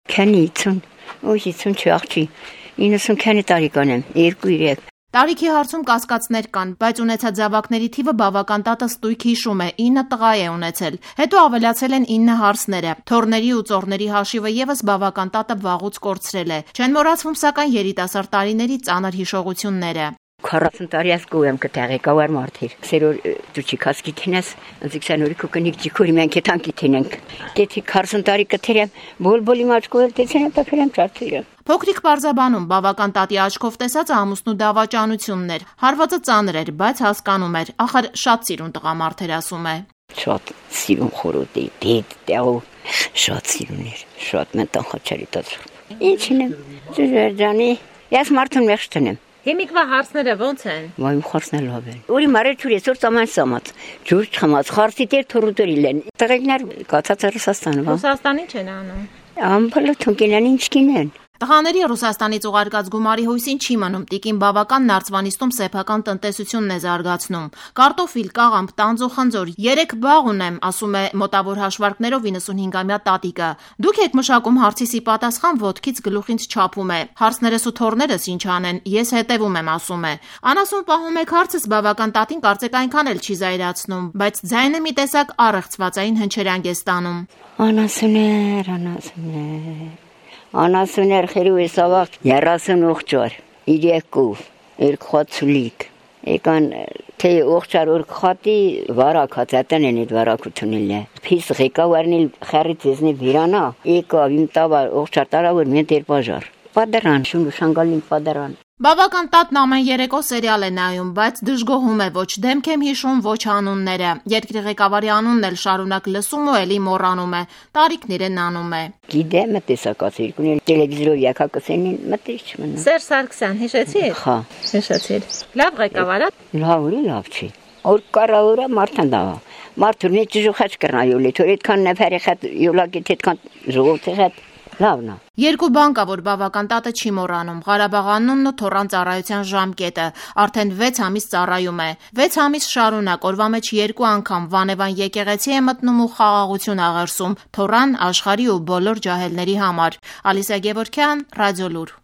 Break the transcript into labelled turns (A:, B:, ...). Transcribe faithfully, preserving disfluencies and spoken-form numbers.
A: Քանի ցուն, ոչի ցուն չաղջի, իննսուն քանի տարեկան եմ, երկու երեք։
B: Տարիքի հարցում կասկածներ կան, բայց ունեցած զավակների թիվը բավական տատը ստույգ հիշում է, ինը տղա է ունեցել։ Հետո ավելացել են ինը հարսները։ Թորների ու ծորների հաշիվը եւս բավական տատը վաղուց կորցրել է։ Չեն մոռացվում սակայն երիտասարդ տարիների ծանր հիշողությունները։
A: քառասուն տարի ասկու եմ կտեղի կավար մարդիր։ Սերոր դուչի կասկի թենես, ընձիքսանորի կուկնիկ ջիքուրի մենք եթանքի թենենք։ Դեթի քառասուն տարի կթերեմ, բոլ-բոլի մաչկոել տեցենեմ տակրեմ ճարդիրը։
B: Փոքրիկ պարզաբանում բավական տատի աչքով տեսած ամուսնու դավաճանությունն էր։ Հարվածը ծանր էր, բայց հասկանում էր, ախր շատ սիրուն տղամարդ էր, ասում է։
A: Շատ սիրուն խորոտ է, դեդ տեղու, շատ սիրուն էր, շատ մեն տանխաչարի տածր։ Ինչին եմ, ջուրջանի, ես մարդուն մեղջ տնեմ։
B: Հիմիկվա հարցները ոնց են։
A: Վայում խարսնել լավ են։ Ուրի մարեր ջուր այսօր ծաման սամած, ջուր չխմած, խարսի տեր թորուտորիլ են։ Տղեկներ կացած Ռուսաստանը, բա։
B: Ռուսաստան ինչ են անում։
A: Ամփլը թունկենան ինչ կինեն։
B: Տղաների Ռուսաստանից ուղարկած գումարի հույսին չի մնում, տիկին բավական նարցվանիստում սեփական տնտեսությունն է զարգացնում։ Կարտոֆիլ, կաղամբ, տանձ ու խնձոր, երեք բաղ ունեմ, ասում է մոտավոր հաշվարկներով իննսունհինգամյա տատիկը։ Դուք եք մշակում հարցիսի պատասխան ոտքից գլուխից չափում է։ Հարցներս ու թորներս ինչ անեն, ես հետևում եմ, ասում է։ Անասուն պահում եք հարցս բավական տատին կարծեք այնքան էլ չի զայրացնում, բայց ձայնը մի տեսակ առեղծվածային հնչերանգ է ստանում։
A: Անասուներ, անասուներ Անասուներ խերու է սավաղ երասուն ուղջար, իր երկու, երկխացուլիկ, եկան թե ուղջար ուրկ խատի վարակ հացատան են իդ վարակությունիլ է, պիս ղեկա վարնիլ խարի ծեզնի վիրանա, եկա իմ տավար ուղջար տարավոր մեն տեր բաժար, պադարան, շունու շանգալին պադարան։
B: Բավական տատն ամեն երեկո սերիալ է նայում, բայց դժգոհում է ոչ դեմք եմ հիշում, ոչ անունները։ Երկրի ղեկավարի անունն էլ շարունակ լսում ու էլի մոռանում է։ Տարիքն իրեն անում է։
A: Գիտեմ տեսակած երկուներ տելևիզորով յակակսենին մտի չմնա։
B: Սերժ Սարգսյան, հիշեցի՞ր։
A: Հա,
B: հիշեցիր։ Լավ ղեկավար է։
A: Լավ ու լավ չի։ Որ կարաուրա մարդան դավա։ Մարդու մեջ ժողաչ կրնայոլի, թոր այդքան նեփերի խատ յոլակի այդքան ժողովրդի խատ լավն է։
B: Երկու բան կա, որ բավական տատը չի մոռանում՝ Ղարաբաղ անունն ու թոռան ծառայության ժամկետը։ Արդեն վեց ամիս ծառայում է։ վեց ամիս շարունակ օրվա մեջ երկու անգամ Վանևան եկեղեցի է մտնում ու խաղաղություն աղերսում թոռան, աշխարհի ու բոլոր ջահելների համար։ Ալիսա Գևորգյան, Ռադիոլուր։